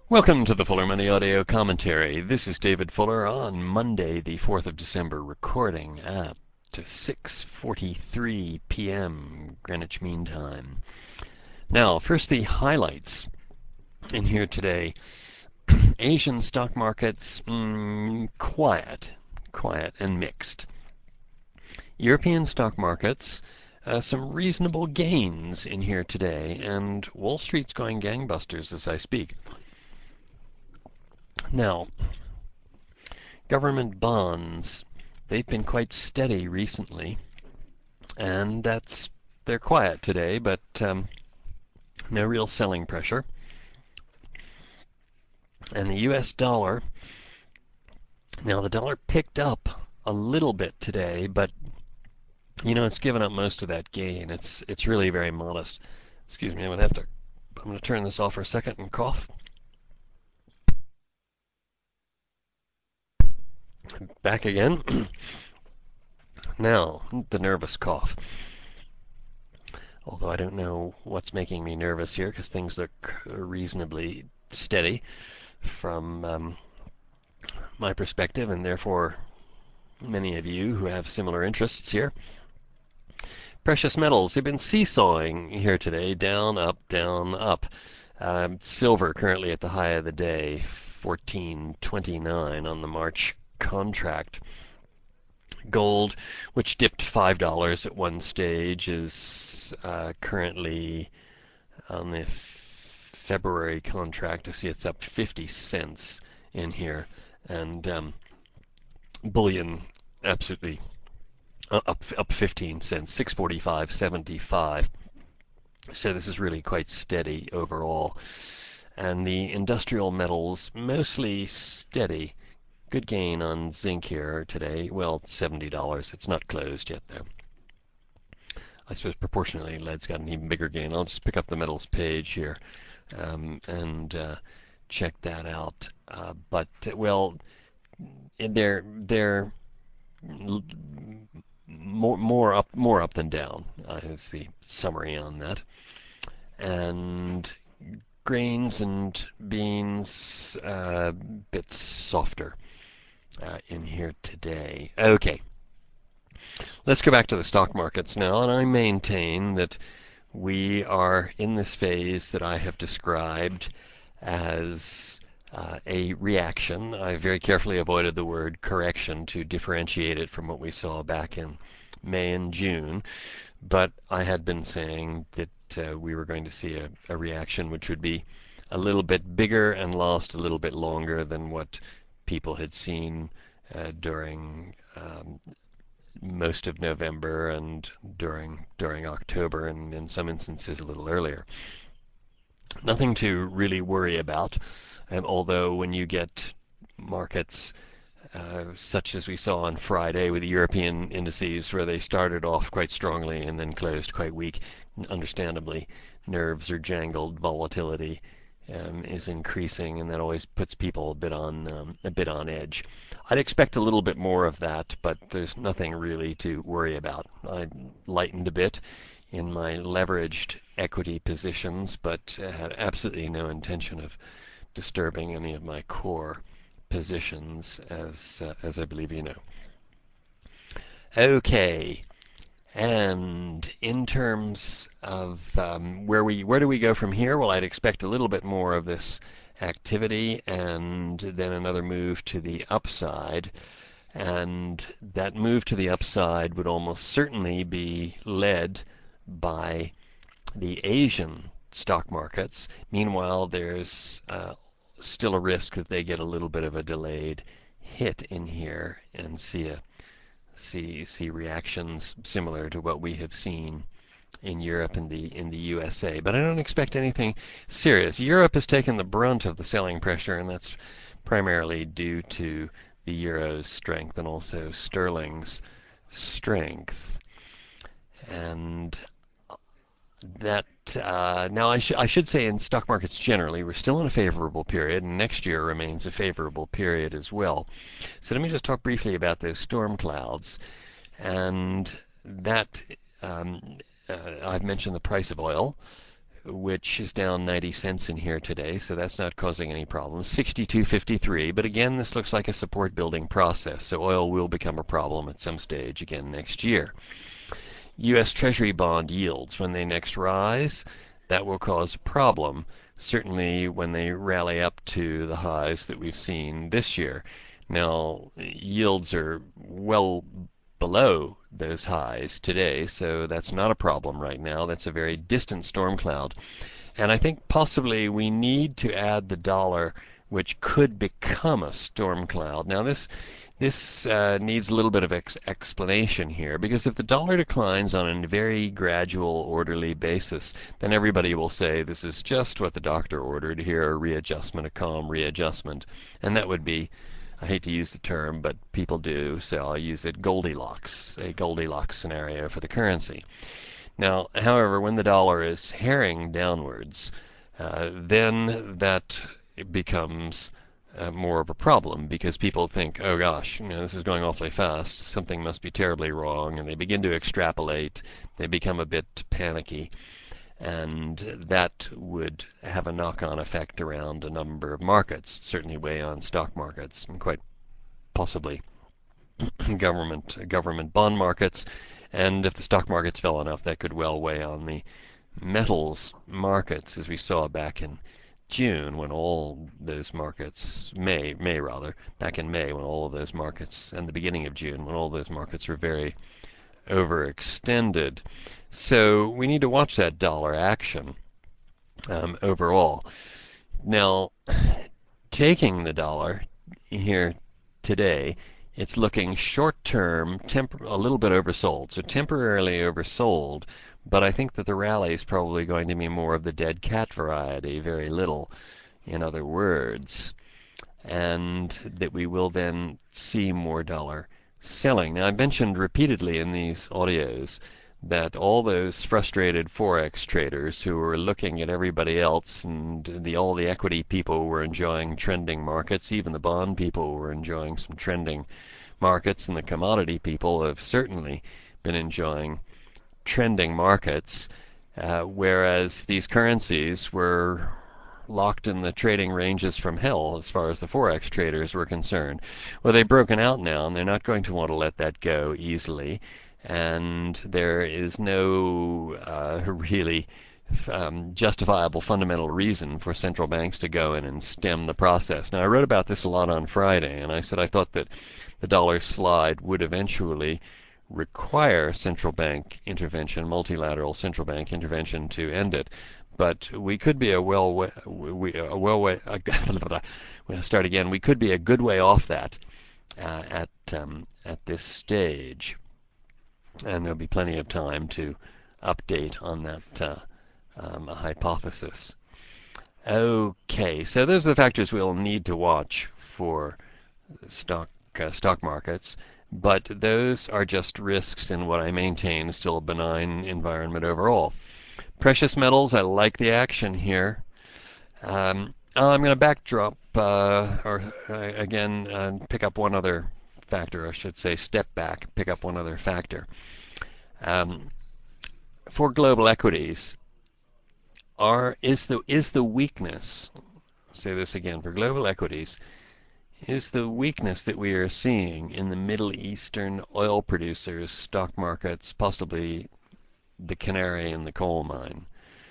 Welcome to the Fuller Money Audio Commentary. This is David Fuller on Monday, the 4th of December, recording at 6:43 p.m. Greenwich Mean Time. Now, first the highlights in here today. Asian stock markets, quiet and mixed. European stock markets, some reasonable gains in here today, and Wall Street's going gangbusters as I speak. Now, government bonds, they've been quite steady recently, and they're quiet today, but no real selling pressure. And the US dollar, now the dollar picked up a little bit today, but it's given up most of that gain. It's really very modest. Excuse me, I'm going to turn this off for a second and cough. Back again. Now, the nervous cough. Although I don't know what's making me nervous here because things look reasonably steady from my perspective, and therefore many of you who have similar interests here. Precious metals have been seesawing here today, down, up, down, up. Silver currently at the high of the day, 14.29 on the March contract. Gold, which dipped $5 at one stage, is currently on the February contract. I see it's up 50 cents in here, and bullion absolutely up 15 cents, 645.75. So this is really quite steady overall. And the industrial metals mostly steady. Good gain on zinc here today. Well, $70. It's not closed yet, though. I suppose proportionally, lead's got an even bigger gain. I'll just pick up the metals page here and check that out. But they're more up than down. Is the summary on that. And grains and beans a bit softer in here today. Okay, let's go back to the stock markets now, and I maintain that we are in this phase that I have described as a reaction. I very carefully avoided the word correction to differentiate it from what we saw back in May and June, but I had been saying that we were going to see a reaction which would be a little bit bigger and last a little bit longer than what people had seen during most of November and during October, and in some instances a little earlier. Nothing to really worry about, although when you get markets such as we saw on Friday with the European indices, where they started off quite strongly and then closed quite weak, understandably nerves are jangled, volatility is increasing, and that always puts people a bit on edge. I'd expect a little bit more of that, but there's nothing really to worry about. I lightened a bit in my leveraged equity positions, but had absolutely no intention of disturbing any of my core positions, as I believe you know. Okay. And in terms of where do we go from here? Well, I'd expect a little bit more of this activity and then another move to the upside. And that move to the upside would almost certainly be led by the Asian stock markets. Meanwhile, there's still a risk that they get a little bit of a delayed hit in here and see reactions similar to what we have seen in Europe and in the USA. But I don't expect anything serious. Europe has taken the brunt of the selling pressure, and that's primarily due to the euro's strength and also sterling's strength. And that now I should say in stock markets generally, we're still in a favorable period, and next year remains a favorable period as well. So let me just talk briefly about those storm clouds, and that I've mentioned the price of oil, which is down 90 cents in here today, so that's not causing any problems. 62.53, but again, this looks like a support building process, so oil will become a problem at some stage again next year. U.S. Treasury bond yields, when they next rise, that will cause a problem, certainly when they rally up to the highs that we've seen this year. Now, yields are well below those highs today, so that's not a problem right now. That's a very distant storm cloud. And I think possibly we need to add the dollar, which could become a storm cloud. Now, this needs a little bit of explanation here, because if the dollar declines on a very gradual, orderly basis, then everybody will say this is just what the doctor ordered here, a readjustment, a calm readjustment. And that would be, I hate to use the term, but people do, so I'll use it, Goldilocks, a Goldilocks scenario for the currency. Now, however, when the dollar is herring downwards, then that becomes more of a problem, because people think, oh gosh, this is going awfully fast, something must be terribly wrong, and they begin to extrapolate, they become a bit panicky, and that would have a knock-on effect around a number of markets, certainly weigh on stock markets, and quite possibly government bond markets, and if the stock markets fell enough, that could well weigh on the metals markets, as we saw back in June, when all those markets, May rather, back in May, when all of those markets, and the beginning of June, when all those markets were very overextended. So we need to watch that dollar action overall. Now, taking the dollar here today, it's looking short-term, a little bit oversold, so temporarily oversold, but I think that the rally is probably going to be more of the dead cat variety, very little, in other words, and that we will then see more dollar selling. Now, I mentioned repeatedly in these audios that all those frustrated Forex traders who were looking at everybody else, and all the equity people were enjoying trending markets, even the bond people were enjoying some trending markets, and the commodity people have certainly been enjoying trending markets, whereas these currencies were locked in the trading ranges from hell as far as the Forex traders were concerned. Well, they've broken out now, and they're not going to want to let that go easily, and there is no really justifiable fundamental reason for central banks to go in and stem the process. Now, I wrote about this a lot on Friday, and I said I thought that the dollar slide would eventually require central bank intervention, multilateral central bank intervention, to end it. But we could be we'll start again. We could be a good way off that at this stage, and there'll be plenty of time to update on that hypothesis. Okay, so those are the factors we'll need to watch for stock markets, but those are just risks in what I maintain is still a benign environment overall. Precious metals, I like the action here. I'm going to backdrop, again, pick up one other factor, I should say, step back, pick up one other factor. For global equities, is the weakness, I'll say this again, for global equities, is the weakness that we are seeing in the Middle Eastern oil producers, stock markets, possibly the canary in the coal mine.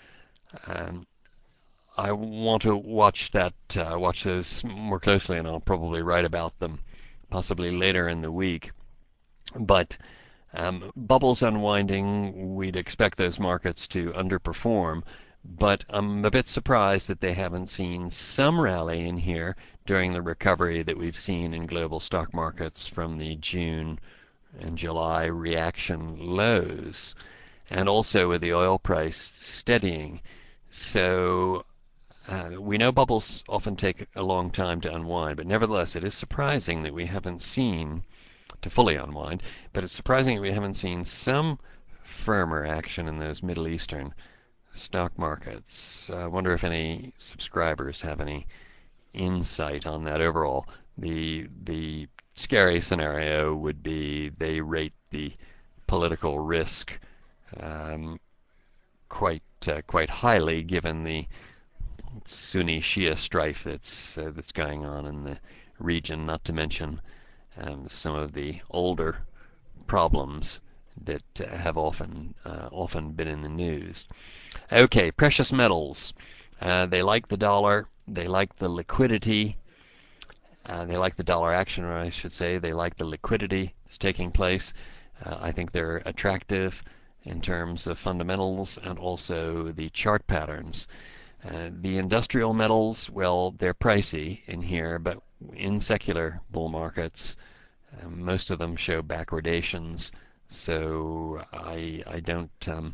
I want to watch those more closely, and I'll probably write about them possibly later in the week. But bubbles unwinding, we'd expect those markets to underperform, but I'm a bit surprised that they haven't seen some rally in here during the recovery that we've seen in global stock markets from the June and July reaction lows, and also with the oil price steadying. So we know bubbles often take a long time to unwind, but nevertheless it is surprising that we haven't seen to fully unwind, but it's surprising that we haven't seen some firmer action in those Middle Eastern stock markets. I wonder if any subscribers have any insight on that overall. The scary scenario would be they rate the political risk quite quite highly given the Sunni Shia strife that's going on in the region, not to mention some of the older problems that have often been in the news. Okay, precious metals. They like the dollar. They like the liquidity. They like the dollar action, or I should say, they like the liquidity that's taking place. I think they're attractive in terms of fundamentals and also the chart patterns. The industrial metals, well, they're pricey in here, but in secular bull markets, most of them show backwardations. So I don't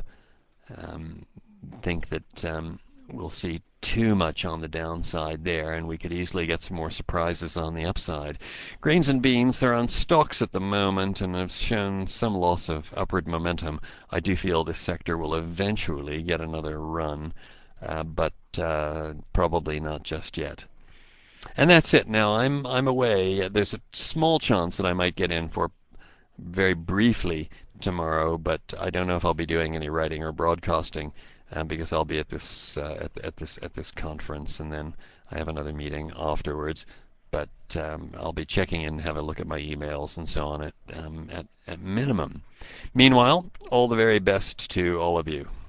think that we'll see too much on the downside there, and we could easily get some more surprises on the upside. Grains and beans, they're on stocks at the moment and have shown some loss of upward momentum. I do feel this sector will eventually get another run, but probably not just yet. And that's it. Now I'm away. There's a small chance that I might get in for very briefly tomorrow, but I don't know if I'll be doing any writing or broadcasting because I'll be at this conference, and then I have another meeting afterwards. But I'll be checking in, have a look at my emails and so on at minimum. Meanwhile, all the very best to all of you.